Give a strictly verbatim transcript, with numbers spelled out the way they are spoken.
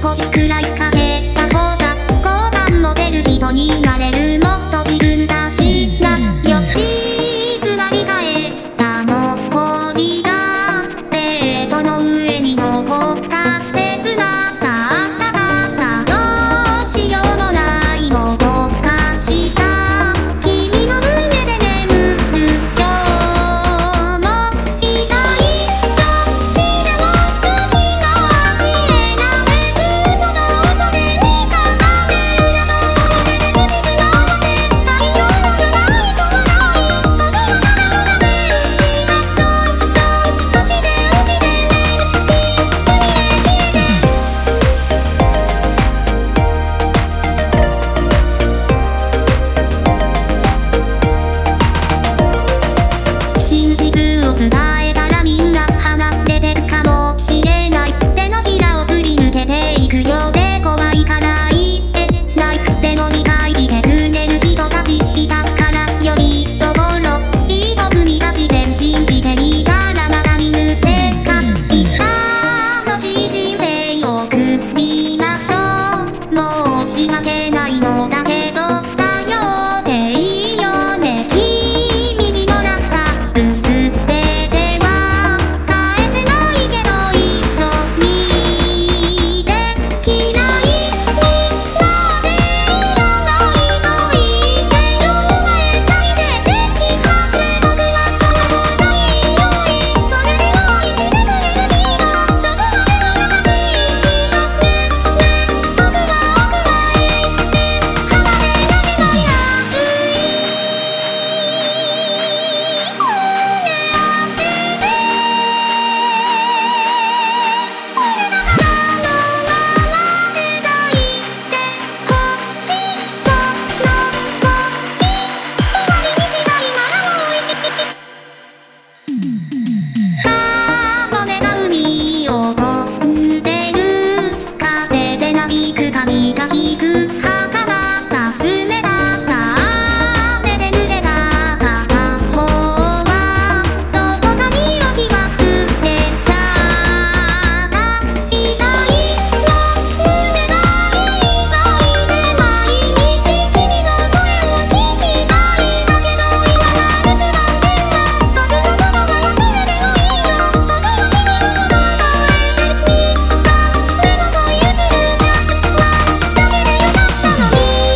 少しくらいかけた方が好感持てる人になれる。もっと自分らしなよ静まり返った残りがベッドの上に残った切なさ高さどうしようもないもどかしさ君の胸で眠る今日もいたいどっちでも好きの味選べずその嘘で味方で裏と表で口つまわせ太陽のよないそうない僕の中のダメ牛がどんどん落ちて落ちてね海へ消えて真実を伝えたらみんな離れてくかもしれない手のひらをすり抜けていくようで怖いから言えないでも理解してくれる人たちいたからよりどころ一歩踏み出して信じてみたらまだ見ぬ世界楽しい人生を送り